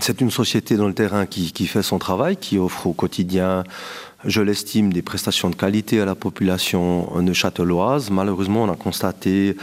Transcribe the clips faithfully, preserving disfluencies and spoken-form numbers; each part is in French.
C'est une société dans le terrain qui, qui fait son travail, qui offre au quotidien, je l'estime, des prestations de qualité à la population neuchâteloise. Malheureusement, on a constaté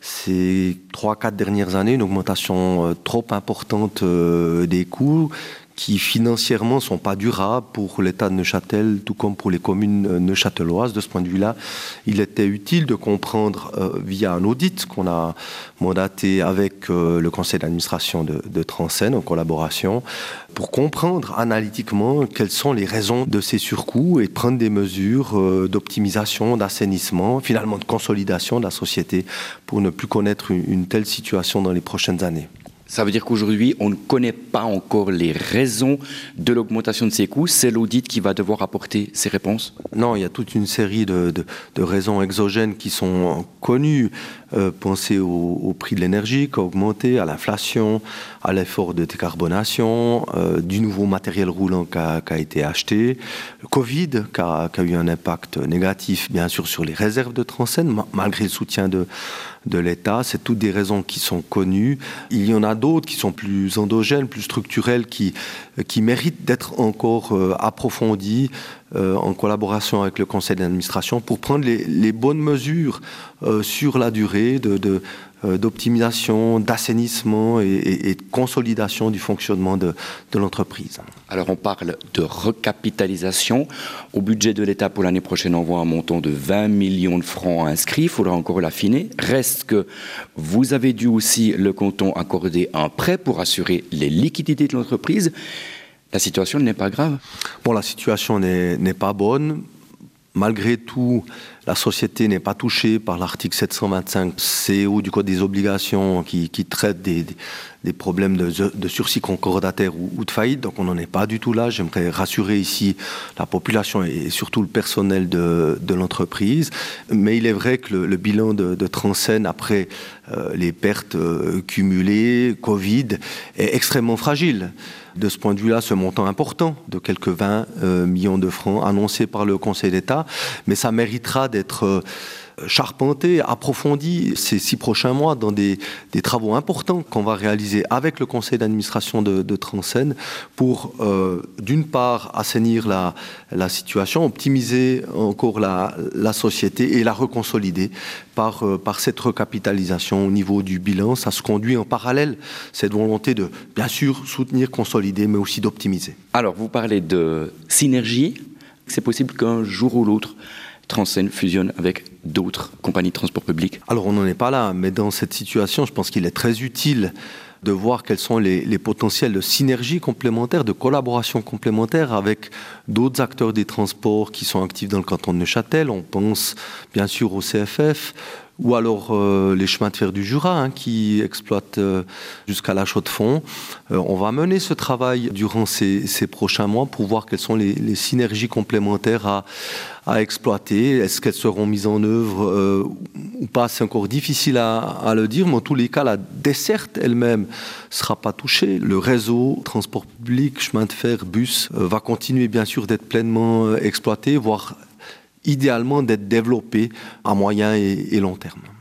ces trois, quatre dernières années une augmentation trop importante des coûts qui financièrement ne sont pas durables pour l'État de Neuchâtel, tout comme pour les communes neuchâteloises. De ce point de vue-là, il était utile de comprendre euh, via un audit qu'on a mandaté avec euh, le conseil d'administration de, de Transen en collaboration, pour comprendre analytiquement quelles sont les raisons de ces surcoûts et prendre des mesures euh, d'optimisation, d'assainissement, finalement de consolidation de la société pour ne plus connaître une, une telle situation dans les prochaines années. Ça veut dire qu'aujourd'hui, on ne connaît pas encore les raisons de l'augmentation de ces coûts. C'est l'audit qui va devoir apporter ces réponses? Non, il y a toute une série de, de, de raisons exogènes qui sont connues. Euh, pensez au, au prix de l'énergie qui a augmenté, à l'inflation, à l'effort de décarbonation, euh, du nouveau matériel roulant qui a, qui a été acheté, le Covid qui a, qui a eu un impact négatif, bien sûr, sur les réserves de Transen, ma- malgré le soutien de, de l'État. C'est toutes des raisons qui sont connues. Il y en a d'autres qui sont plus endogènes, plus structurelles, qui, qui méritent d'être encore euh, approfondies euh, en collaboration avec le conseil d'administration pour prendre les, les bonnes mesures euh, sur la durée de, de, euh, d'optimisation, d'assainissement et, et, et de consolidation du fonctionnement de, de l'entreprise. Alors on parle de recapitalisation. Au budget de l'État pour l'année prochaine, on voit un montant de vingt millions de francs inscrits. Il faudra encore l'affiner. Reste que vous avez dû aussi, le canton, accorder un prêt pour assurer les liquidités de l'entreprise. La situation n'est pas grave? Bon, la situation n'est, n'est pas bonne. Malgré tout, la société n'est pas touchée par l'article sept cent vingt-cinq C O du Code des obligations qui, qui traite des, des, des problèmes de, de sursis concordataire ou, ou de faillite. Donc on n'en est pas du tout là. J'aimerais rassurer ici la population et surtout le personnel de, de l'entreprise. Mais il est vrai que le, le bilan de, de Transen après euh, les pertes euh, cumulées, Covid, est extrêmement fragile. De ce point de vue-là, ce montant important de quelques vingt euh, millions de francs annoncé par le Conseil d'État, mais ça méritera d'être euh, charpenté, approfondi ces six prochains mois dans des, des travaux importants qu'on va réaliser avec le Conseil d'administration de, de Transen pour, euh, d'une part, assainir la, la situation, optimiser encore la, la société et la reconsolider par, euh, par cette recapitalisation au niveau du bilan. Ça se conduit en parallèle, cette volonté de, bien sûr, soutenir, consolider, mais aussi d'optimiser. Alors, vous parlez de synergie. C'est possible qu'un jour ou l'autre, Transen fusionne avec d'autres compagnies de transport public? Alors on n'en est pas là, mais dans cette situation, je pense qu'il est très utile de voir quels sont les, les potentiels de synergie complémentaire, de collaboration complémentaire avec d'autres acteurs des transports qui sont actifs dans le canton de Neuchâtel. On pense bien sûr au C F F, ou alors euh, les chemins de fer du Jura hein, qui exploitent euh, jusqu'à la Chaux-de-Fonds. Euh, on va mener ce travail durant ces, ces prochains mois pour voir quelles sont les, les synergies complémentaires à, à exploiter. Est-ce qu'elles seront mises en œuvre euh, ou pas? C'est encore difficile à, à le dire, mais en tous les cas, la desserte elle-même ne sera pas touchée. Le réseau transport public, chemin de fer, bus euh, va continuer bien sûr d'être pleinement euh, exploité, voire idéalement d'être développé à moyen et, et long terme.